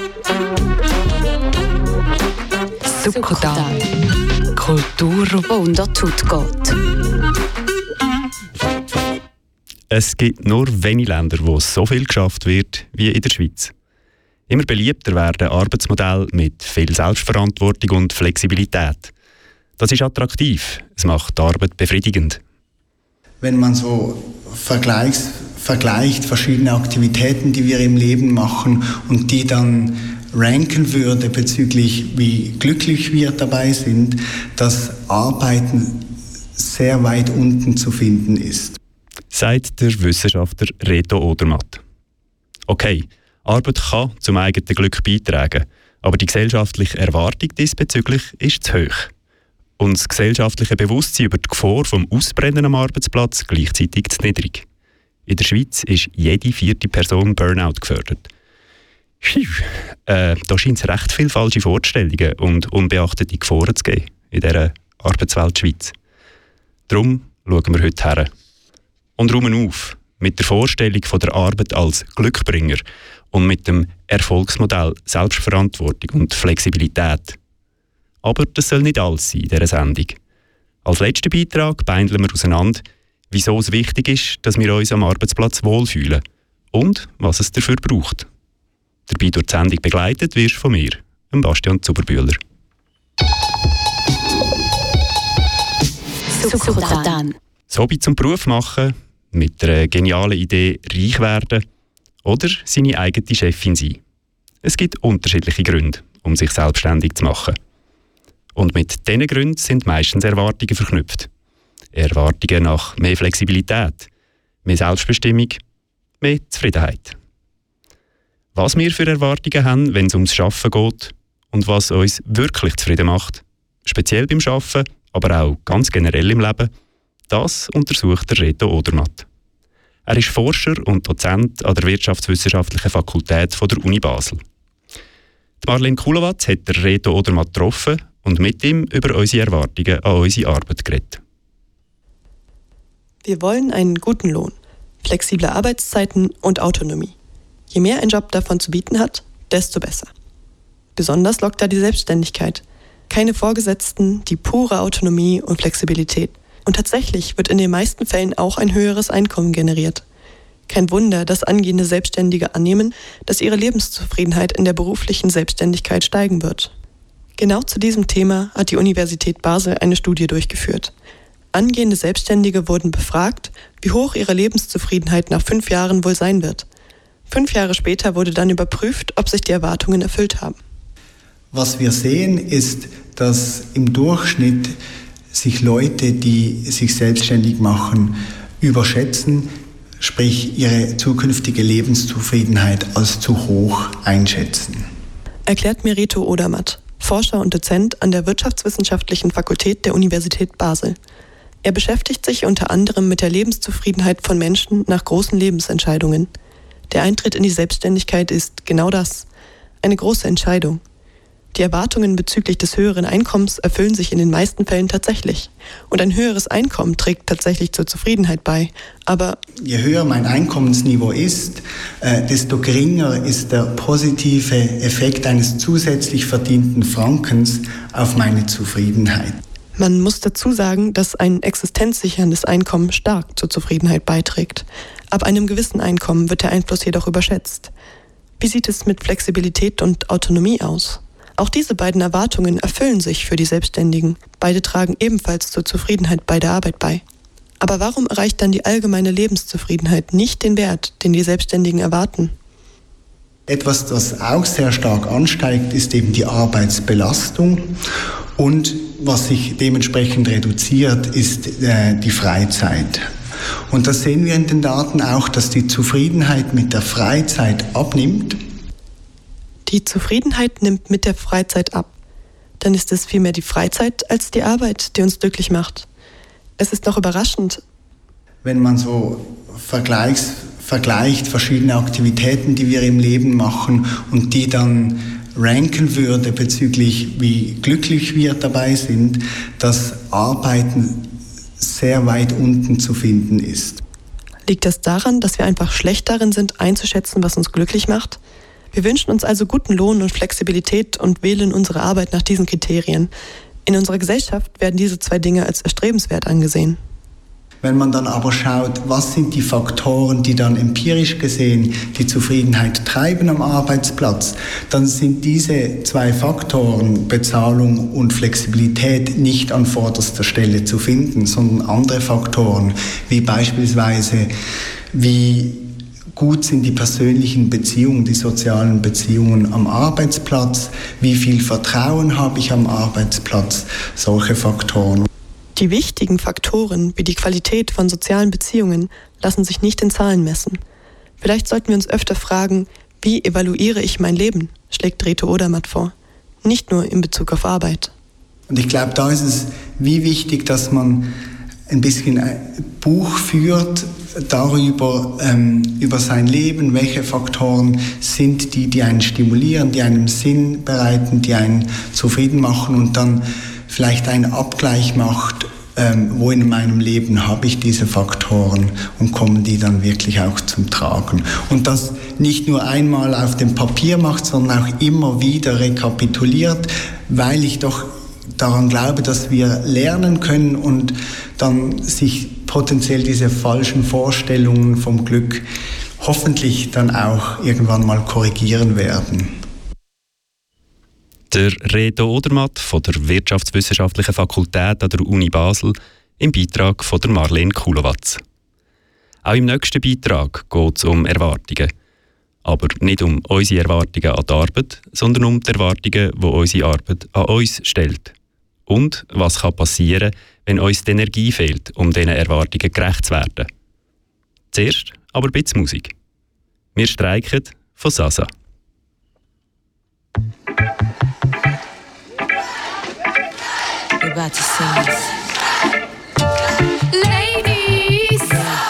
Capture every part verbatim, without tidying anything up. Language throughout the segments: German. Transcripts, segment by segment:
Succodan. Kultur, die unter Tut geht. Es gibt nur wenige Länder, wo so viel geschafft wird wie in der Schweiz. Immer beliebter werden Arbeitsmodelle mit viel Selbstverantwortung und Flexibilität. Das ist attraktiv, es macht die Arbeit befriedigend. Wenn man so vergleicht, vergleicht verschiedene Aktivitäten, die wir im Leben machen und die dann ranken würde bezüglich wie glücklich wir dabei sind, dass Arbeiten sehr weit unten zu finden ist. Sagt der Wissenschaftler Reto Odermatt. Okay, Arbeit kann zum eigenen Glück beitragen, aber die gesellschaftliche Erwartung diesbezüglich ist zu hoch. Und das gesellschaftliche Bewusstsein über die Gefahr vom Ausbrennen am Arbeitsplatz gleichzeitig zu niedrig. In der Schweiz ist jede vierte Person Burnout gefördert. Äh, da scheint es recht viele falsche Vorstellungen und unbeachtete Gefahren zu geben in dieser Arbeitswelt Schweiz. Darum schauen wir heute her. Und räumen auf mit der Vorstellung von der Arbeit als Glückbringer und mit dem Erfolgsmodell Selbstverantwortung und Flexibilität. Aber das soll nicht alles sein in dieser Sendung. Als letzten Beitrag beindeln wir auseinander, wieso es wichtig ist, dass wir uns am Arbeitsplatz wohlfühlen und was es dafür braucht. Dabei durch die Sendung begleitet wirst von mir, dem Bastian Zuberbühler. Succodan. Das Hobby zum Beruf machen, mit einer genialen Idee reich werden oder seine eigene Chefin sein. Es gibt unterschiedliche Gründe, um sich selbstständig zu machen. Und mit diesen Gründen sind meistens Erwartungen verknüpft. Erwartungen nach mehr Flexibilität, mehr Selbstbestimmung, mehr Zufriedenheit. Was wir für Erwartungen haben, wenn es ums Arbeiten geht und was uns wirklich zufrieden macht, speziell beim Arbeiten, aber auch ganz generell im Leben, das untersucht der Reto Odermatt. Er ist Forscher und Dozent an der Wirtschaftswissenschaftlichen Fakultät von der Uni Basel. Die Marlene Kulowatz hat der Reto Odermatt getroffen und mit ihm über unsere Erwartungen an unsere Arbeit geredet. Wir wollen einen guten Lohn, flexible Arbeitszeiten und Autonomie. Je mehr ein Job davon zu bieten hat, desto besser. Besonders lockt da die Selbstständigkeit. Keine Vorgesetzten, die pure Autonomie und Flexibilität. Und tatsächlich wird in den meisten Fällen auch ein höheres Einkommen generiert. Kein Wunder, dass angehende Selbstständige annehmen, dass ihre Lebenszufriedenheit in der beruflichen Selbstständigkeit steigen wird. Genau zu diesem Thema hat die Universität Basel eine Studie durchgeführt. Angehende Selbstständige wurden befragt, wie hoch ihre Lebenszufriedenheit nach fünf Jahren wohl sein wird. Fünf Jahre später wurde dann überprüft, ob sich die Erwartungen erfüllt haben. Was wir sehen, ist, dass im Durchschnitt sich Leute, die sich selbstständig machen, überschätzen, sprich ihre zukünftige Lebenszufriedenheit als zu hoch einschätzen. Erklärt mir Reto Odermatt, Forscher und Dozent an der Wirtschaftswissenschaftlichen Fakultät der Universität Basel. Er beschäftigt sich unter anderem mit der Lebenszufriedenheit von Menschen nach großen Lebensentscheidungen. Der Eintritt in die Selbstständigkeit ist genau das, eine große Entscheidung. Die Erwartungen bezüglich des höheren Einkommens erfüllen sich in den meisten Fällen tatsächlich. Und ein höheres Einkommen trägt tatsächlich zur Zufriedenheit bei. Aber je höher mein Einkommensniveau ist, äh, desto geringer ist der positive Effekt eines zusätzlich verdienten Frankens auf meine Zufriedenheit. Man muss dazu sagen, dass ein existenzsicherndes Einkommen stark zur Zufriedenheit beiträgt. Ab einem gewissen Einkommen wird der Einfluss jedoch überschätzt. Wie sieht es mit Flexibilität und Autonomie aus? Auch diese beiden Erwartungen erfüllen sich für die Selbstständigen. Beide tragen ebenfalls zur Zufriedenheit bei der Arbeit bei. Aber warum erreicht dann die allgemeine Lebenszufriedenheit nicht den Wert, den die Selbstständigen erwarten? Etwas, das auch sehr stark ansteigt, ist eben die Arbeitsbelastung. Und was sich dementsprechend reduziert, ist äh, die Freizeit. Und das sehen wir in den Daten auch, dass die Zufriedenheit mit der Freizeit abnimmt. Die Zufriedenheit nimmt mit der Freizeit ab. Dann ist es vielmehr die Freizeit als die Arbeit, die uns glücklich macht. Es ist noch überraschend. Wenn man so vergleicht, vergleicht verschiedene Aktivitäten, die wir im Leben machen und die dann ranken würde bezüglich wie glücklich wir dabei sind, dass Arbeiten sehr weit unten zu finden ist. Liegt das daran, dass wir einfach schlecht darin sind, einzuschätzen, was uns glücklich macht? Wir wünschen uns also guten Lohn und Flexibilität und wählen unsere Arbeit nach diesen Kriterien. In unserer Gesellschaft werden diese zwei Dinge als erstrebenswert angesehen. Wenn man dann aber schaut, was sind die Faktoren, die dann empirisch gesehen die Zufriedenheit treiben am Arbeitsplatz, dann sind diese zwei Faktoren, Bezahlung und Flexibilität, nicht an vorderster Stelle zu finden, sondern andere Faktoren, wie beispielsweise, wie gut sind die persönlichen Beziehungen, die sozialen Beziehungen am Arbeitsplatz, wie viel Vertrauen habe ich am Arbeitsplatz, solche Faktoren. Die wichtigen Faktoren wie die Qualität von sozialen Beziehungen lassen sich nicht in Zahlen messen. Vielleicht sollten wir uns öfter fragen, wie evaluiere ich mein Leben, schlägt Reto Odermatt vor. Nicht nur in Bezug auf Arbeit. Und ich glaube, da ist es wie wichtig, dass man ein bisschen ein Buch führt darüber, ähm, über sein Leben, welche Faktoren sind die, die einen stimulieren, die einen Sinn bereiten, die einen zufrieden machen und dann vielleicht einen Abgleich macht, ähm, wo in meinem Leben habe ich diese Faktoren und kommen die dann wirklich auch zum Tragen. Und das nicht nur einmal auf dem Papier macht, sondern auch immer wieder rekapituliert, weil ich doch daran glaube, dass wir lernen können und dann sich potenziell diese falschen Vorstellungen vom Glück hoffentlich dann auch irgendwann mal korrigieren werden. Der Reto Odermatt von der Wirtschaftswissenschaftlichen Fakultät an der Uni Basel im Beitrag von der Marlene Kulowatz. Auch im nächsten Beitrag geht es um Erwartungen. Aber nicht um unsere Erwartungen an die Arbeit, sondern um die Erwartungen, die unsere Arbeit an uns stellt. Und was kann passieren, wenn uns die Energie fehlt, um diesen Erwartungen gerecht zu werden. Zuerst aber ein bisschen Musik. Wir streiken von Sasa. We're about to sing this. Ladies,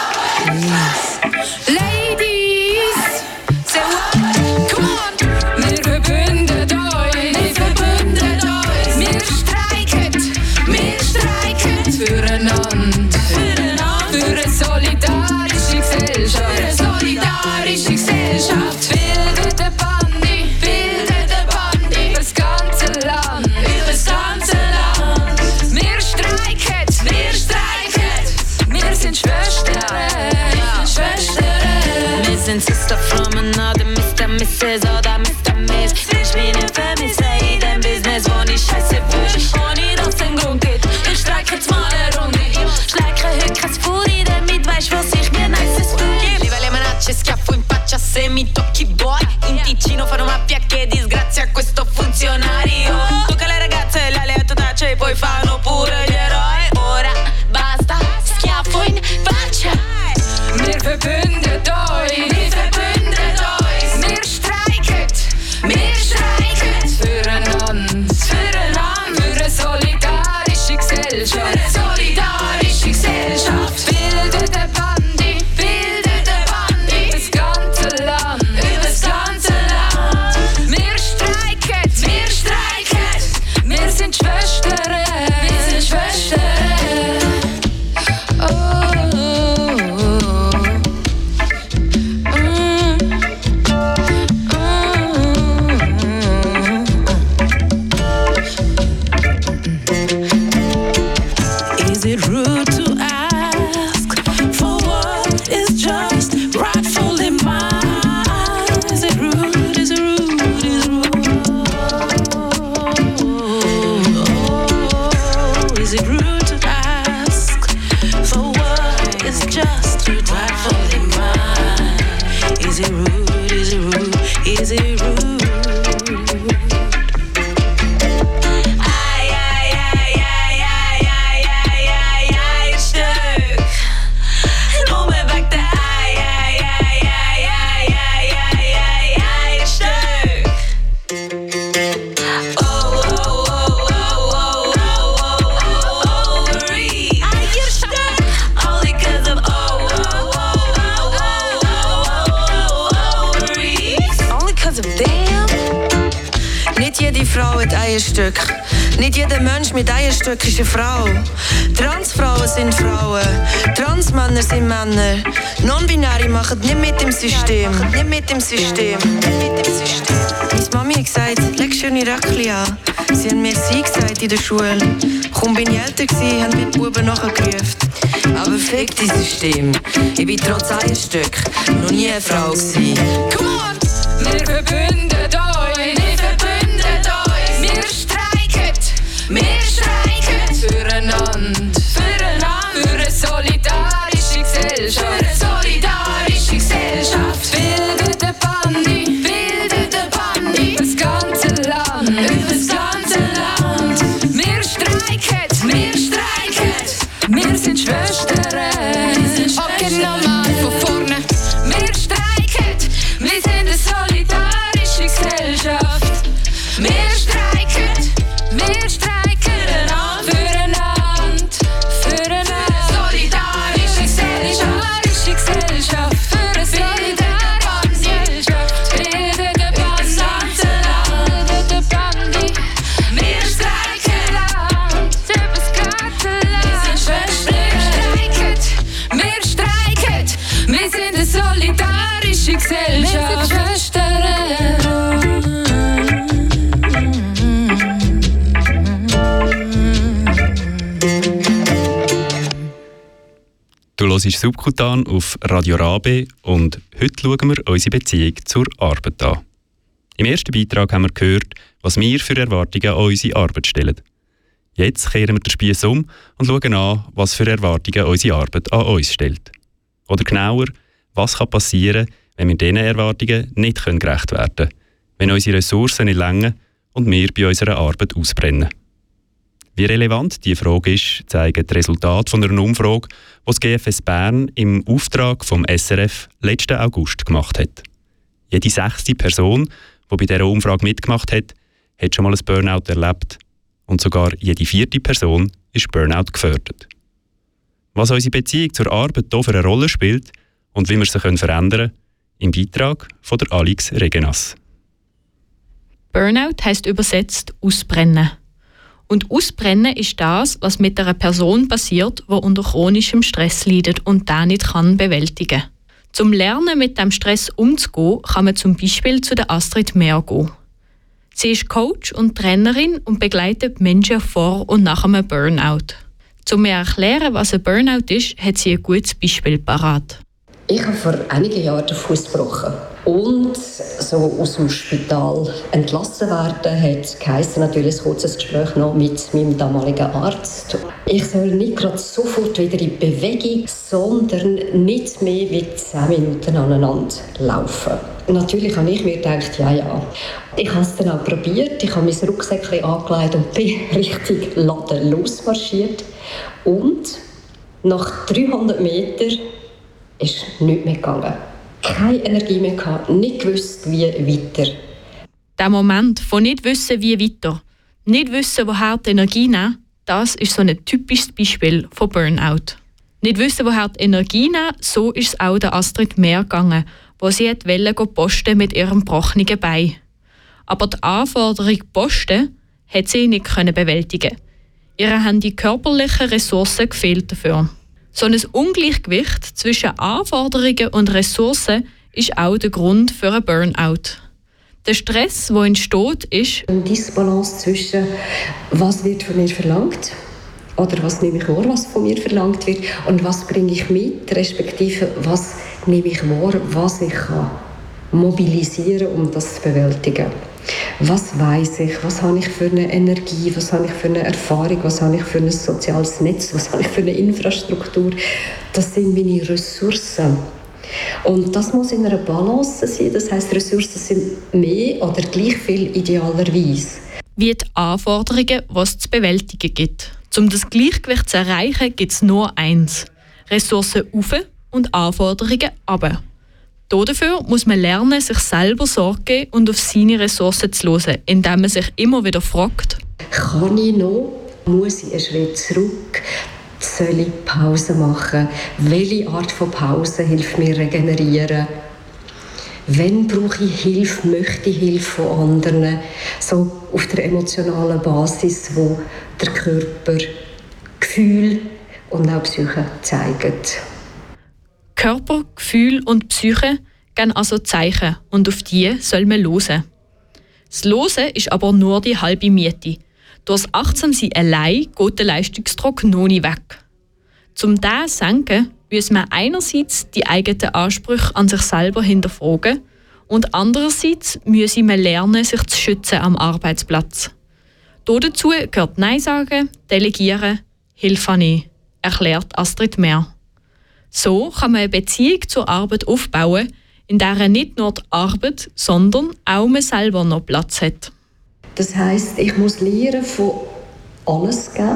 Yes. Ladies, say what? Come on! Wir verbünden euch, wir verbünden euch. Wir streiken, wir streiken füreinander, füreinander. Für eine solidarische Gesellschaft, für eine solidarische Gesellschaft. Bildet eine Bande, bildet eine Bande über das ganze Land, über das ganze Land. Wir streiken, wir streiken, wir sind Schwestern, Schwestern. Wir sind Sister from another Mister Missus oder Mister Miss. Ich bin nicht vermisse in dem Business, wo ich scheiße wünsche. Ohne dass es einen Grund gibt. Ich streike jetzt mal eine Runde. Schleike heute kein Furi, damit weisst, was ich mir nices tue. Viva le manacce, schiaffo in faccia se mi tocchi boy. In Ticino fanno mappia che disgrazia a questo funzionario. Tocca alle ragazze, le aleatotacce e poi fanno pure gli eroi. Ora basta, schiaffo in faccia. Wir verbündet euch, wir verbündet euch. Wir streiken, wir streiken füreinander, füreinander. Für eine solidarische Gesellschaft, für eine solidarische Gesellschaft. Bildet eine Bande, bildet eine Bande über das ganze Land, über das ganze Land. Wir streiken, jede Frau hat Eierstück. Nicht jeder Mensch mit Eierstück ist eine Frau. Transfrauen sind Frauen. Transmänner sind Männer. Non-binäre machen nicht mit dem System. Nicht mit dem System. Nicht mit dem System. Meine Mami hat gesagt, leg schöne Röckchen an. Sie haben mir sie gesagt in der Schule. Kaum bin ich älter gewesen, haben mir die Buben nachgerufen. Aber fick das System. Ich bin trotz Eierstück noch nie eine Frau gewesen. Come on! Wir verbünden euch, wir verbünden euch. Wir streiken, wir streiken füreinander, füreinander, für eine solidarische Gesellschaft, für eine solidarische Gesellschaft. Bildet eine Bandi, bildet eine Bandi, über das ganze Land, über das ganze Land. Wir streiken, wir streiken, wir sind Schwestern. Okay, nochmal von vorne. Wir streiken, wir sind eine solidarische Gesellschaft. Wir streiken, wir streiken füreinander, füreinander. Solidarische Gesellschaft, Gesellschaft, für eine solidarische Gesellschaft. Bildet eine Bandi, bildet eine Bandi. Wir streiken über das ganze Land. Wir sind Schwestern. Wir streiken, wir sind eine solidarische Gesellschaft. Wir sind Du hörst Subkutan auf Radio Rabe und heute schauen wir unsere Beziehung zur Arbeit an. Im ersten Beitrag haben wir gehört, was wir für Erwartungen an unsere Arbeit stellen. Jetzt kehren wir den Spieß um und schauen an, was für Erwartungen unsere Arbeit an uns stellt. Oder genauer, was kann passieren, wenn wir diesen Erwartungen nicht gerecht werden können, wenn unsere Ressourcen nicht reichen und wir bei unserer Arbeit ausbrennen. Wie relevant diese Frage ist, zeigen die Resultate von einer Umfrage, die das G F S Bern im Auftrag vom S R F letzten August gemacht hat. Jede sechste Person, die bei dieser Umfrage mitgemacht hat, hat schon mal ein Burnout erlebt. Und sogar jede vierte Person ist Burnout gefördert. Was unsere Beziehung zur Arbeit hier für eine Rolle spielt und wie wir sie verändern können, im Beitrag von der Alix Regenas. Burnout heisst übersetzt ausbrennen. Und ausbrennen ist das, was mit einer Person passiert, die unter chronischem Stress leidet und das nicht kann bewältigen kann. Zum Lernen, mit dem Stress umzugehen, kann man zum Beispiel zu der Astrid Mehr gehen. Sie ist Coach und Trainerin und begleitet Menschen vor und nach einem Burnout. Um mir zu erklären, was ein Burnout ist, hat sie ein gutes Beispiel parat. Ich habe vor einigen Jahren den Fuß gebrochen. Und so aus dem Spital entlassen werden, hat geheißen, natürlich ein kurzes Gespräch noch mit meinem damaligen Arzt. Ich soll nicht gerade sofort wieder in Bewegung, sondern nicht mehr wie zehn Minuten aneinander laufen. Natürlich habe ich mir gedacht, ja, ja. Ich habe es dann auch probiert. Ich habe mein Rucksäckchen angelegt und bin richtig Laden losmarschiert. Und nach dreihundert Metern ist nichts mehr gegangen. Keine Energie mehr gehabt, nicht gewusst, wie weiter. Der Moment von nicht wissen, wie weiter, nicht wissen, woher die Energie nehmen, das ist so ein typisches Beispiel von Burnout. Nicht wissen, woher die Energie nehmen, so ist es auch der Astrid Mehr gegangen, wo sie wollte posten mit ihrem gebrochenen Bein. Aber die Anforderung Posten hat sie nicht bewältigen. Ihr haben die körperlichen Ressourcen gefehlt dafür. So ein Ungleichgewicht zwischen Anforderungen und Ressourcen ist auch der Grund für einen Burnout. Der Stress, der entsteht, ist eine Disbalance zwischen was wird von mir verlangt oder was nehme ich wahr, was von mir verlangt wird und was bringe ich mit, respektive was nehme ich wahr, was ich kann mobilisieren, um das zu bewältigen. Was weiss ich, was habe ich für eine Energie, was habe ich für eine Erfahrung, was habe ich für ein soziales Netz, was habe ich für eine Infrastruktur. Das sind meine Ressourcen. Und das muss in einer Balance sein, das heisst, Ressourcen sind mehr oder gleich viel idealerweise. Wie die Anforderungen, die es zu bewältigen gibt. Um das Gleichgewicht zu erreichen, gibt es nur eins: Ressourcen auf und Anforderungen runter. Dafür muss man lernen, sich selber Sorge geben und auf seine Ressourcen zu hören, indem man sich immer wieder fragt: Kann ich noch? Muss ich einen Schritt zurück? Soll ich Pause machen? Welche Art von Pause hilft mir regenerieren? Wenn brauche ich Hilfe, möchte ich Hilfe von anderen, so auf der emotionalen Basis, wo der Körper Gefühl und auch Psyche zeigt. Körper, Gefühl und Psyche geben also Zeichen und auf die soll man hören. Das Hören ist aber nur die halbe Miete. Durch das Achtsam-Sein allein geht der Leistungsdruck noch nicht weg. Um dies zu senken, muss man einerseits die eigenen Ansprüche an sich selber hinterfragen und andererseits muss man lernen, sich zu schützen am Arbeitsplatz. Dazu gehört Nein sagen, Delegieren, Hilfe annehmen, erklärt Astrid Mehr. So kann man eine Beziehung zur Arbeit aufbauen, in der nicht nur die Arbeit, sondern auch man selber noch Platz hat. Das heisst, ich muss lernen, von alles geben.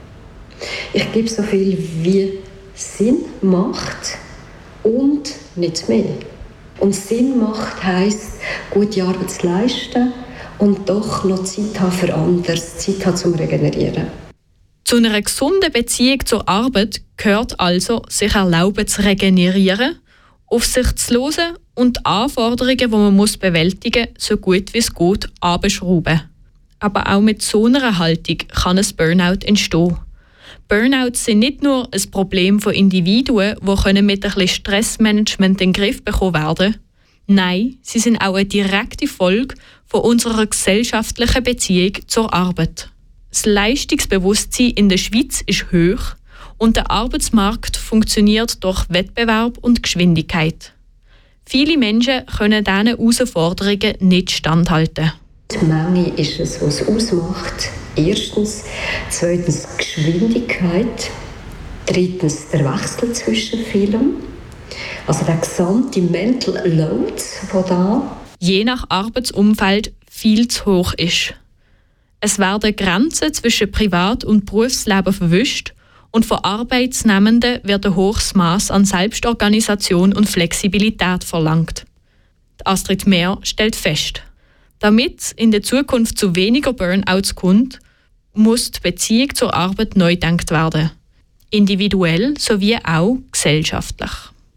Ich gebe so viel, wie Sinn macht und nicht mehr. Und Sinn macht heisst, gute Arbeit zu leisten und doch noch Zeit haben für anderes, Zeit haben zum Regenerieren. Zu einer gesunden Beziehung zur Arbeit gehört also, sich erlauben zu regenerieren, auf sich zu hören und die Anforderungen, die man muss bewältigen muss, so gut wie es geht, abschrauben. Aber auch mit so einer Haltung kann ein Burnout entstehen. Burnouts sind nicht nur ein Problem von Individuen, die mit ein bisschen Stressmanagement in den Griff bekommen werden. Nein, sie sind auch eine direkte Folge von unserer gesellschaftlichen Beziehung zur Arbeit. Das Leistungsbewusstsein in der Schweiz ist hoch und der Arbeitsmarkt funktioniert durch Wettbewerb und Geschwindigkeit. Viele Menschen können diesen Herausforderungen nicht standhalten. Die Menge ist es, was es ausmacht. Erstens. Zweitens Geschwindigkeit. Drittens der Wechsel zwischen Filmen. Also der gesamte Mental Load, der da je nach Arbeitsumfeld viel zu hoch ist. Es werden Grenzen zwischen Privat- und Berufsleben verwischt und von Arbeitsnehmenden wird ein hohes Maß an Selbstorganisation und Flexibilität verlangt. Astrid Mehr stellt fest, damit es in der Zukunft zu weniger Burnouts kommt, muss die Beziehung zur Arbeit neu gedacht werden. Individuell sowie auch gesellschaftlich.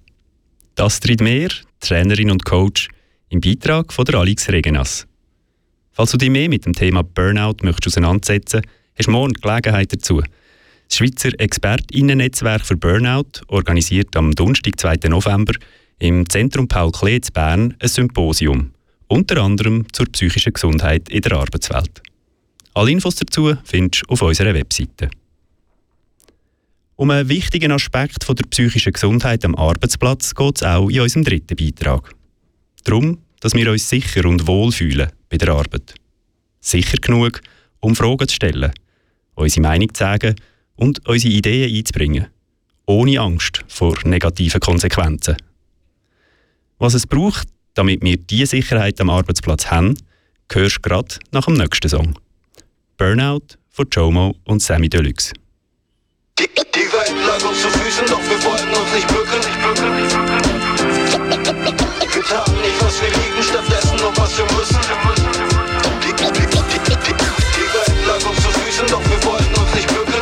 Astrid Mehr, Trainerin und Coach, im Beitrag von der Alix Regenas. Falls du dich mehr mit dem Thema Burnout möchtest auseinandersetzen, hast du morgen Gelegenheit dazu. Das Schweizer ExpertInnen-Netzwerk für Burnout organisiert am Donnerstag, zweiten November, im Zentrum Paul Klee in Bern ein Symposium, unter anderem zur psychischen Gesundheit in der Arbeitswelt. Alle Infos dazu findest du auf unserer Webseite. Um einen wichtigen Aspekt von der psychischen Gesundheit am Arbeitsplatz geht es auch in unserem dritten Beitrag. Darum, dass wir uns sicher und wohl fühlen bei der Arbeit. Sicher genug, um Fragen zu stellen, unsere Meinung zu sagen und unsere Ideen einzubringen. Ohne Angst vor negativen Konsequenzen. Was es braucht, damit wir diese Sicherheit am Arbeitsplatz haben, hörst du gerade nach dem nächsten Song. Burnout von Jomo und Sammy Deluxe. Die, die Welt lag uns zu Füßen, doch wir wollten uns nicht bücken. Wir taten nicht, was wir lieben, stattdessen nur was wir müssen. Die, die, die, die, die, die Welt lag uns zu Füßen, doch wir wollten uns nicht bücken.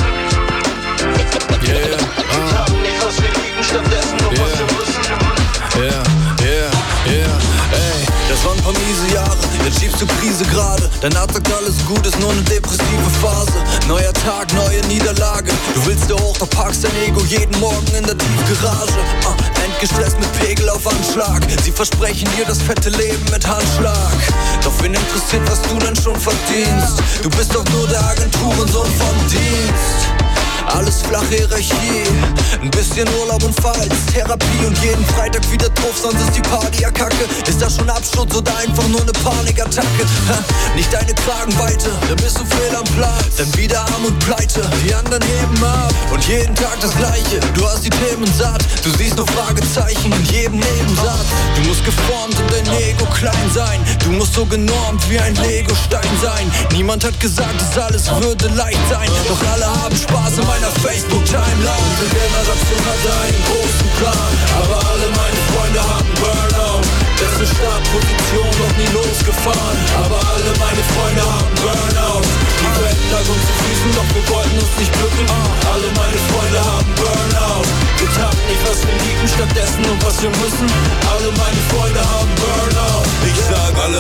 Yeah, wir taten nicht, was wir lieben, stattdessen nur yeah, was wir müssen. Yeah, yeah, yeah, ey, das waren ein paar miese Jahre, jetzt schiebst du Krise gerade. Dein Arzt sagt alles gut, ist nur eine depressive Phase. Neuer Tag, neue Niederlage. Du willst da hoch, doch parkst dein Ego jeden Morgen in der Tiefgarage. uh, Endgestresst mit Pegel auf Anschlag. Sie versprechen dir das fette Leben mit Handschlag. Doch wen interessiert, was du denn schon verdienst? Du bist doch nur der Agenturensohn vom Dienst. Alles flache Hierarchie, ein bisschen Urlaub und Verhaltenstherapie und jeden Freitag wieder drauf, sonst ist die Party ja kacke. Ist das schon Absturz oder einfach nur eine Panikattacke? Ha, nicht deine Kragenweite, da bist du fehl am Platz. Dann wieder arm und pleite, die anderen heben ab und jeden Tag das Gleiche. Du hast die Themen satt, du siehst nur Fragezeichen in jedem Nebensatz. Du musst geformt und dein Ego klein sein. Du musst so genormt wie ein Legostein sein. Niemand hat gesagt, dass alles würde leicht sein, doch alle haben Spaß in meiner Facebook-Timeline. Unsere Generation hat einen großen Plan, aber alle meine Freunde haben Burnout. Beste Startposition, noch nie losgefahren, aber alle meine Freunde haben Burnout. Die Welt lag uns zu Füßen, doch wir wollten uns nicht bücken. Alle meine Freunde haben Burnout. Wir taten nicht, was wir lieben, stattdessen nur was wir müssen. Alle meine Freunde haben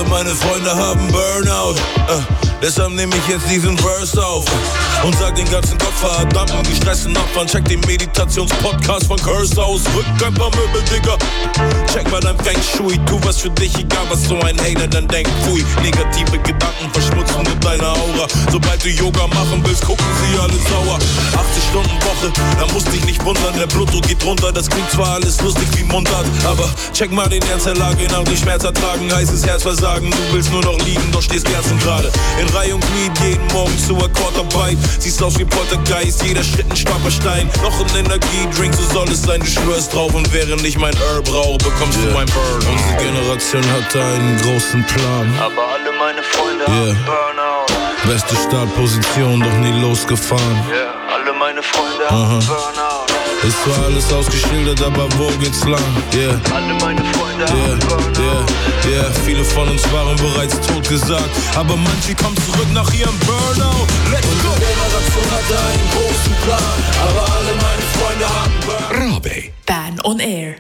Alle meine Freunde haben Burnout. Äh, deshalb nehme ich jetzt diesen Verse auf und sag den ganzen Gottverdammten gestressten Nachbarn, check den Meditationspodcast von Curse aus. Rückkörpermöbel, Digga. Check mal dein Feng Shui, tu was für dich, egal was so ein Hater dann denkt. Pfui, negative Gedanken verschmutzen mit deiner Aura. Sobald du Yoga machen willst, gucken sie alle sauer. achtzig Stunden Woche, da musst dich nicht wundern, der Blutdruck geht runter. Das klingt zwar alles lustig wie Mundart, aber check mal den Ernst der Lage, nach dem Schmerz ertragen, heißes Herzversagen. Du willst nur noch liegen, doch stehst kerzengerade. In Reihe und Glied, jeden Morgen zu Akkordarbeit. Siehst aus wie Poltergeist, jeder Schritt ein Stolperstein. Noch ein Energiedrink, so soll es sein, du schwörst drauf. Und während ich mein Herb rauche, bekommst yeah. du mein Burn. Unsere Generation hatte einen großen Plan, aber alle meine Freunde yeah. haben Burnout. Beste Startposition, doch nie losgefahren. Yeah. Alle meine Freunde Aha. haben Burnout. Es war alles ausgeschildert, aber wo geht's lang? Yeah. Alle meine Freunde yeah. haben Burnout. Yeah. Yeah. Viele von uns waren bereits tot gesagt, aber manche kommen zurück nach ihrem Burnout. Let's go! Unsere Generation hatte einen großen Plan, aber alle meine Freunde haben Burnout. Rabe. Bern on Air.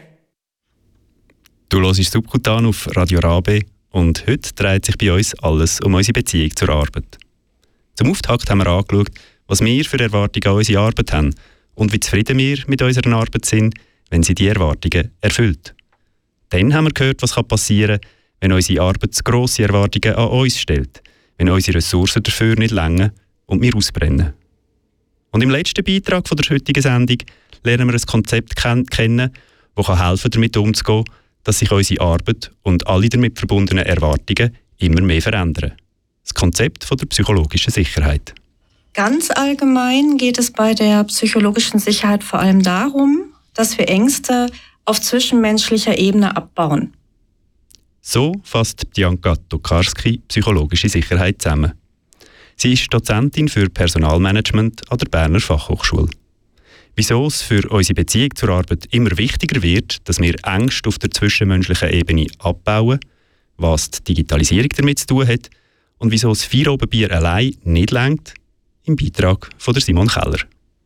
Du hörst Subkutan auf Radio Rabe und heute dreht sich bei uns alles um unsere Beziehung zur Arbeit. Zum Auftakt haben wir angeschaut, was wir für Erwartungen an unsere Arbeit haben und wie zufrieden wir mit unserer Arbeit sind, wenn sie die Erwartungen erfüllt. Dann haben wir gehört, was passieren kann, wenn unsere Arbeit zu grosse Erwartungen an uns stellt, wenn unsere Ressourcen dafür nicht reichen und wir ausbrennen. Und im letzten Beitrag von der heutigen Sendung lernen wir ein Konzept ken- kennen, das helfen kann, damit umzugehen, dass sich unsere Arbeit und alle damit verbundenen Erwartungen immer mehr verändern. Das Konzept von der psychologischen Sicherheit. Ganz allgemein geht es bei der psychologischen Sicherheit vor allem darum, dass wir Ängste auf zwischenmenschlicher Ebene abbauen. So fasst Bianca Tokarski psychologische Sicherheit zusammen. Sie ist Dozentin für Personalmanagement an der Berner Fachhochschule. Wieso es für unsere Beziehung zur Arbeit immer wichtiger wird, dass wir Ängste auf der zwischenmenschlichen Ebene abbauen, was die Digitalisierung damit zu tun hat und wieso das Feierabendbier allein nicht reicht, im Beitrag von der Simon Keller.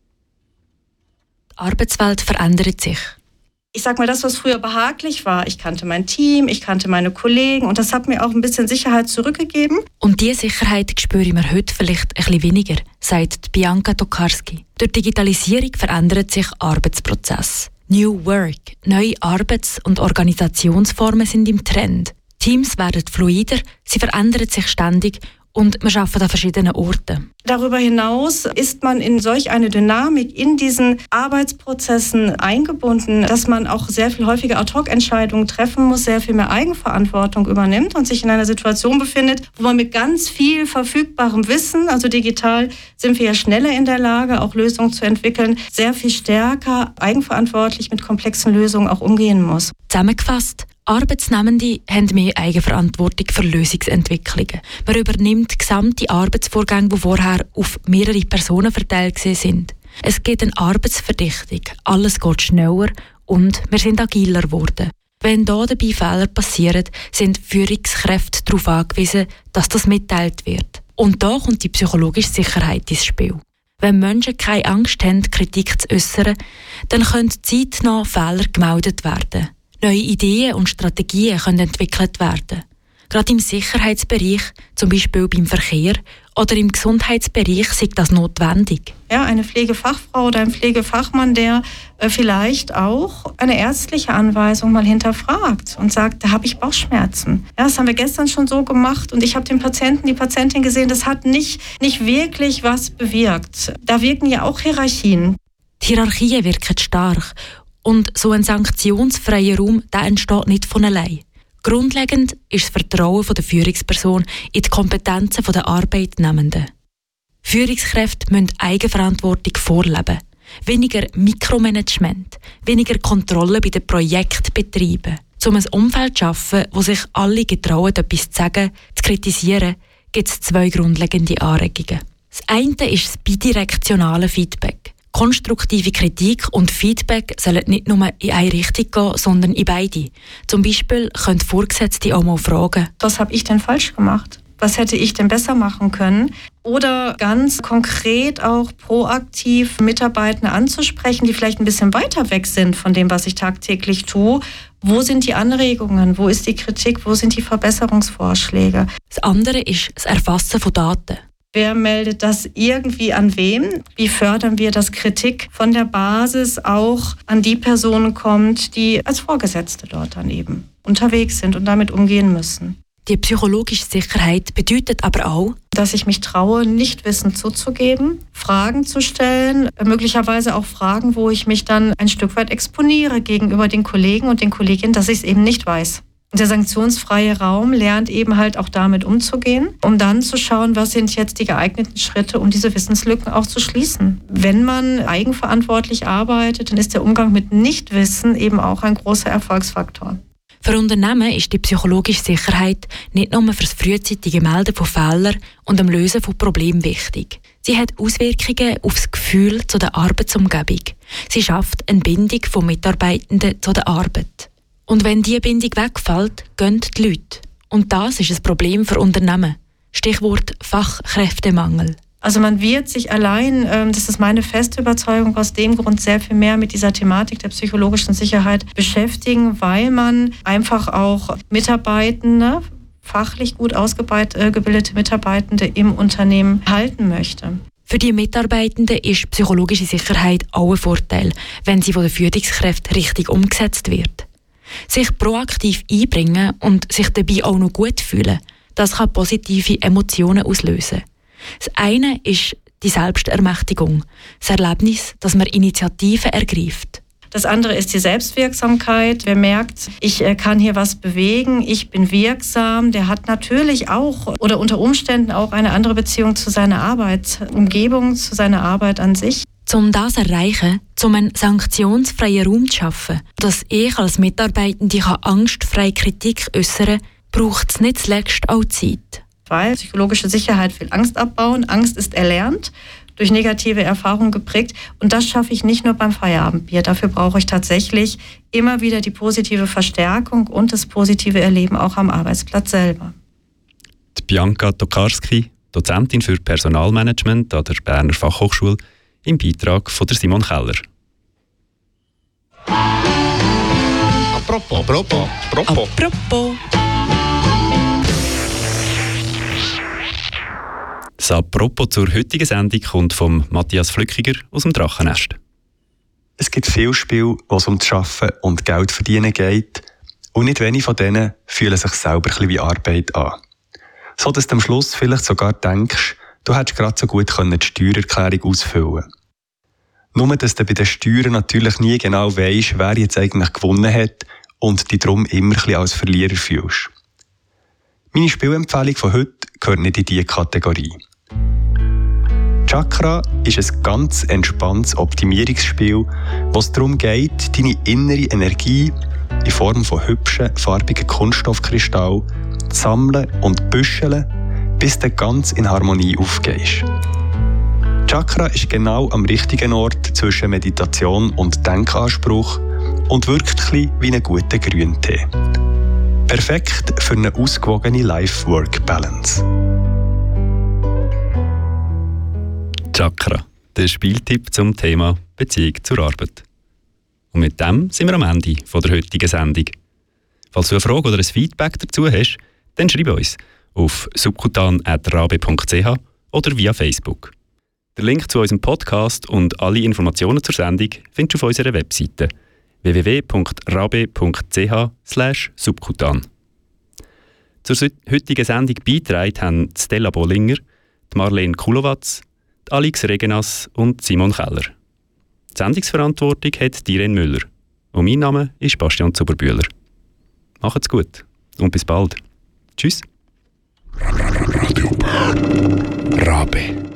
Die Arbeitswelt verändert sich. Ich sag mal, das, was früher behaglich war, ich kannte mein Team, ich kannte meine Kollegen und das hat mir auch ein bisschen Sicherheit zurückgegeben. Und diese Sicherheit spüren wir heute vielleicht ein bisschen weniger, sagt Bianca Tokarski. Durch Digitalisierung verändert sich Arbeitsprozess. New Work, neue Arbeits- und Organisationsformen sind im Trend. Teams werden fluider, sie verändern sich ständig und wir arbeiten an verschiedenen Orten. Darüber hinaus ist man in solch eine Dynamik in diesen Arbeitsprozessen eingebunden, dass man auch sehr viel häufiger Ad-hoc-Entscheidungen treffen muss, sehr viel mehr Eigenverantwortung übernimmt und sich in einer Situation befindet, wo man mit ganz viel verfügbarem Wissen, also digital sind wir ja schneller in der Lage, auch Lösungen zu entwickeln, sehr viel stärker eigenverantwortlich mit komplexen Lösungen auch umgehen muss. Zusammengefasst: Arbeitsnehmende haben mehr Eigenverantwortung für Lösungsentwicklungen. Man übernimmt gesamte Arbeitsvorgänge, die vorher auf mehrere Personen verteilt sind. Es gibt eine Arbeitsverdichtung, alles geht schneller und wir sind agiler geworden. Wenn da dabei Fehler passieren, sind Führungskräfte darauf angewiesen, dass das mitteilt wird. Und da kommt die psychologische Sicherheit ins Spiel. Wenn Menschen keine Angst haben, Kritik zu äußern, dann können zeitnah Fehler gemeldet werden. Neue Ideen und Strategien können entwickelt werden. Gerade im Sicherheitsbereich, zum Beispiel beim Verkehr oder im Gesundheitsbereich, ist das notwendig. Ja, eine Pflegefachfrau oder ein Pflegefachmann, der äh, vielleicht auch eine ärztliche Anweisung mal hinterfragt und sagt, da habe ich Bauchschmerzen. Ja, das haben wir gestern schon so gemacht und ich habe den Patienten, die Patientin gesehen, das hat nicht, nicht wirklich was bewirkt. Da wirken ja auch Hierarchien. Die Hierarchien wirken stark. Und so ein sanktionsfreier Raum, der entsteht nicht von allein. Grundlegend ist das Vertrauen der Führungsperson in die Kompetenzen der Arbeitnehmenden. Führungskräfte müssen Eigenverantwortung vorleben. Weniger Mikromanagement, weniger Kontrolle bei den Projekten betreiben. Um ein Umfeld zu schaffen, wo sich alle getrauen, etwas zu sagen, zu kritisieren, gibt es zwei grundlegende Anregungen. Das eine ist das bidirektionale Feedback. Konstruktive Kritik und Feedback sollen nicht nur in eine Richtung gehen, sondern in beide. Zum Beispiel können Vorgesetzte auch mal fragen: Was habe ich denn falsch gemacht? was hätte ich denn besser machen können? Oder ganz konkret auch proaktiv Mitarbeitende anzusprechen, die vielleicht ein bisschen weiter weg sind von dem, was ich tagtäglich tue. Wo sind die Anregungen? Wo ist die Kritik? Wo sind die Verbesserungsvorschläge? Das andere ist das Erfassen von Daten. Wer meldet das irgendwie an wem? Wie fördern wir, dass Kritik von der Basis auch an die Personen kommt, die als Vorgesetzte dort dann eben unterwegs sind und damit umgehen müssen? Die psychologische Sicherheit bedeutet aber auch, dass ich mich traue, Nichtwissen zuzugeben, Fragen zu stellen, möglicherweise auch Fragen, wo ich mich dann ein Stück weit exponiere gegenüber den Kollegen und den Kolleginnen, dass ich es eben nicht weiß. Der sanktionsfreie Raum lernt eben halt auch damit umzugehen, um dann zu schauen, was sind jetzt die geeigneten Schritte, um diese Wissenslücken auch zu schließen. Wenn man eigenverantwortlich arbeitet, dann ist der Umgang mit Nichtwissen eben auch ein großer Erfolgsfaktor. Für Unternehmen ist die psychologische Sicherheit nicht nur für das frühzeitige Melden von Fehlern und dem Lösen von Problemen wichtig. Sie hat Auswirkungen auf das Gefühl zu der Arbeitsumgebung. Sie schafft eine Bindung von Mitarbeitenden zu der Arbeit. Und wenn diese Bindung wegfällt, gehen die Leute. Und das ist ein Problem für Unternehmen. Stichwort Fachkräftemangel. Also man wird sich allein, das ist meine feste Überzeugung, aus dem Grund sehr viel mehr mit dieser Thematik der psychologischen Sicherheit beschäftigen, weil man einfach auch Mitarbeitende, fachlich gut ausgebildete Mitarbeitende im Unternehmen halten möchte. Für die Mitarbeitenden ist psychologische Sicherheit auch ein Vorteil, wenn sie von den Führungskräften richtig umgesetzt wird. Sich proaktiv einbringen und sich dabei auch noch gut fühlen, das kann positive Emotionen auslösen. Das eine ist die Selbstermächtigung, das Erlebnis, dass man Initiativen ergreift. Das andere ist die Selbstwirksamkeit. Wer merkt, ich kann hier was bewegen, ich bin wirksam, der hat natürlich auch oder unter Umständen auch eine andere Beziehung zu seiner Arbeitsumgebung, zu seiner Arbeit an sich. Um das zu erreichen, um einen sanktionsfreien Raum zu schaffen, dass ich als Mitarbeitende angstfrei Kritik äußern kann, braucht es nicht zuletzt auch Zeit. Weil psychologische Sicherheit will Angst abbauen. Angst ist erlernt, durch negative Erfahrungen geprägt. Und das schaffe ich nicht nur beim Feierabendbier. Dafür brauche ich tatsächlich immer wieder die positive Verstärkung und das positive Erleben auch am Arbeitsplatz selber. Die Bianca Tokarski, Dozentin für Personalmanagement an der Berner Fachhochschule, im Beitrag von der Simon Keller. Apropos, apropos, apropos. Apropos. Das Apropos zur heutigen Sendung kommt von Matthias Flückiger aus dem Drachennest. Es gibt viele Spiele, wo es um das Arbeiten und Geld verdienen geht. Und nicht wenige von denen fühlen sich selber ein bisschen wie Arbeit an. So dass du am Schluss vielleicht sogar denkst, du hättest gerade so gut die Steuererklärung ausfüllen können. Nur, dass du bei den Steuern natürlich nie genau weisst, wer jetzt eigentlich gewonnen hat und dich darum immer ein bisschen als Verlierer fühlst. Meine Spielempfehlung von heute gehört nicht in diese Kategorie. Chakra ist ein ganz entspanntes Optimierungsspiel, wo es darum geht, deine innere Energie in Form von hübschen, farbigen Kunststoffkristallen zu sammeln und zu büscheln, bis du ganz in Harmonie aufgehst. Chakra ist genau am richtigen Ort zwischen Meditation und Denkanspruch und wirkt ein bisschen wie ein guter Grüntee. Perfekt für eine ausgewogene Life-Work-Balance. Chakra, der Spieltipp zum Thema Beziehung zur Arbeit. Und mit dem sind wir am Ende von der heutigen Sendung. Falls du eine Frage oder ein Feedback dazu hast, dann schreib uns auf subkutan at rabe punkt c h oder via Facebook. Den Link zu unserem Podcast und alle Informationen zur Sendung findest du auf unserer Webseite w w w punkt rabe punkt c h slash subkutan. Zur heutigen Sendung beigetragen haben Stella Bollinger, Marlene Kulowatz, Alex Regenas und Simon Keller. Die Sendungsverantwortung hat Irene Müller. Und mein Name ist Bastian Zuberbühler. Macht's gut und bis bald. Tschüss. Radio Bern. Rabe.